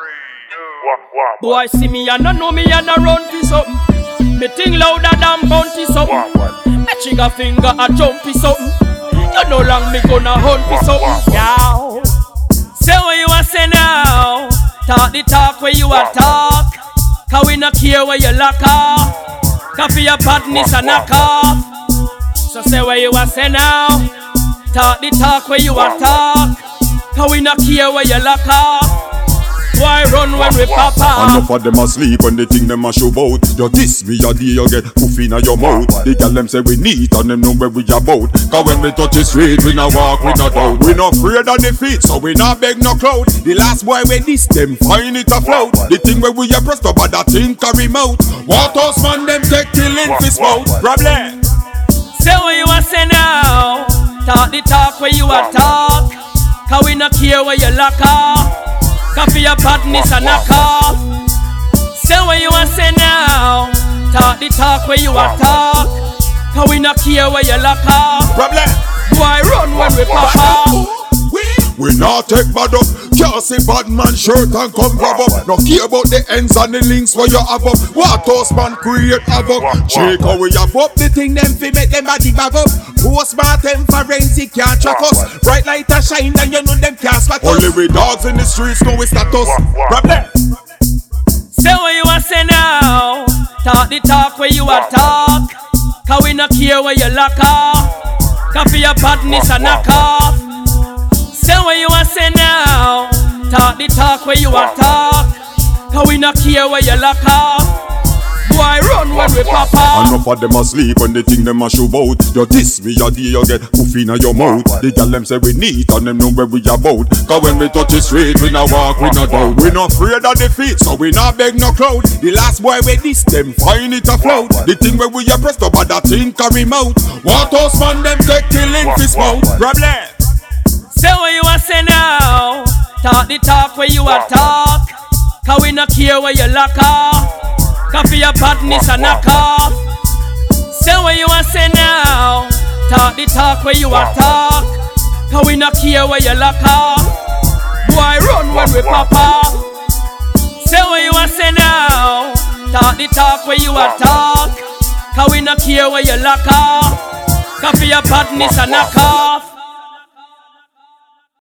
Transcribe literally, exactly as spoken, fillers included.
Boy see me and no know me and a run for something. Me think louder than bounty something. Me trigger finger a jump for something. You know long me gonna hunt for something. Yow. Say what you a say now. Talk the talk where you a talk. Cause we no care where you lock off. Cause for your badness a knock off. So say what you a say now. Talk the talk where you a talk. Cause we no care where you lock off. Why run when we pop out? Enough of them asleep when they think them a show bout. You diss me a day you get poof in your mouth. The girl them say we neat and them know where we about. Cause when we touch the street we no walk, we no doubt. We no afraid of defeat so we no beg no crowd. The last boy we diss them find it afloat. The thing where we a pressed up but that thing carry mouth. What us man them take killing fist mouth. Problem. Say what you a say now. Talk the talk where you a talk. Cause we no care where you lock off. Cause for your badness a knock off. Say what you a say now. Talk the talk where you a talk. Cause we no care where you lock off. Problem. Why run when we pop off? We not take bad up. Can't say bad man shirt and come grab up. No care about the ends and the links where you have up. What us man create havoc. Check how we have up. The thing them fi make them body bag up. Postmortem forensic can't track us. Bright light a shine and you know them can't spot us. Only we dogs in the streets know we status. Problem. Say what you a say now. Talk the talk where you a talk. Cause we no care where you lock off. Cause for your badness a knock off. Say what you a say now. Talk the talk where you a talk. Cause we no care where you lock off. Boy run when we pop off. Enough of them asleep when they think them a show bout. You diss me a day you get poof in your mouth. The girl them say we neat and them know where we about. Cause when we touch the street we no walk, we no doubt. We no afraid of defeat so we no beg no crowd. The last boy we diss them find it afloat. The thing where we a pressed up but that thing carry mouth. What us man them take killing fist mouth. Problem. Say what you a say now. Talk the talk where you a talk. Cause we no care where you lock off. Cause for your badness a knock off. Say what you a say now. Talk the talk where you a talk. Cause we no care where you lock off. Boy run when we pop off. Say what you a say now. Talk the talk where you a talk. Cause we no care where you lock off. Cause for your badness a knock off.